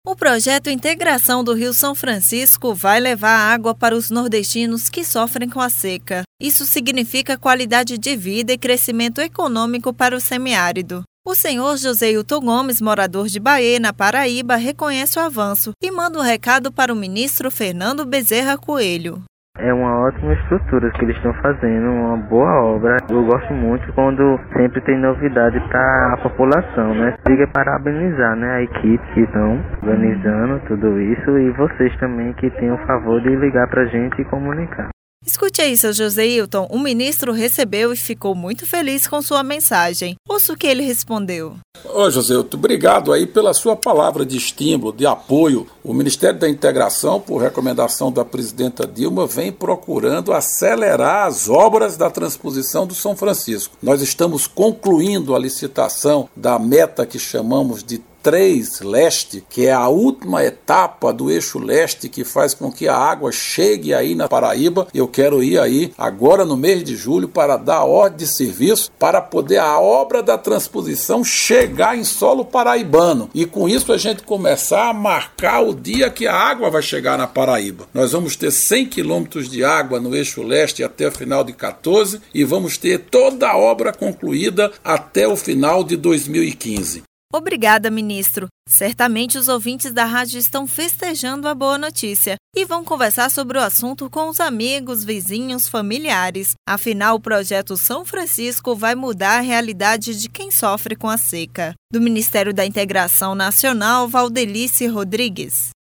O projeto Integração do Rio São Francisco vai levar água para os nordestinos que sofrem com a seca. Isso significa qualidade de vida e crescimento econômico para o semiárido. O senhor Joseilton Gomes, morador de Bahia, na Paraíba, reconhece o avanço e manda um recado para o ministro Fernando Bezerra Coelho. É uma ótima estrutura que eles estão fazendo, uma boa obra. Eu gosto muito quando sempre tem novidade para a população, né? Queria parabenizar, né, a equipe que estão organizando tudo isso e vocês também que têm o favor de ligar para a gente e comunicar. Escute aí, seu Joseilton. O ministro recebeu e ficou muito feliz com sua mensagem. Ouça o que ele respondeu. Ô Joseilton, obrigado aí pela sua palavra de estímulo, de apoio. O Ministério da Integração, por recomendação da presidenta Dilma, vem procurando acelerar as obras da transposição do São Francisco. Nós estamos concluindo a licitação da meta que chamamos de 3 Leste, que é a última etapa do eixo leste que faz com que a água chegue aí na Paraíba. Eu quero ir aí agora no mês de julho para dar ordem de serviço para poder a obra da transposição chegar em solo paraibano e com isso a gente começar a marcar o dia que a água vai chegar na Paraíba. Nós vamos ter 100 quilômetros de água no eixo leste até o final de 14 e vamos ter toda a obra concluída até o final de 2015. Obrigada, ministro. Certamente os ouvintes da rádio estão festejando a boa notícia e vão conversar sobre o assunto com os amigos, vizinhos, familiares. Afinal, o projeto São Francisco vai mudar a realidade de quem sofre com a seca. Do Ministério da Integração Nacional, Valdelice Rodrigues.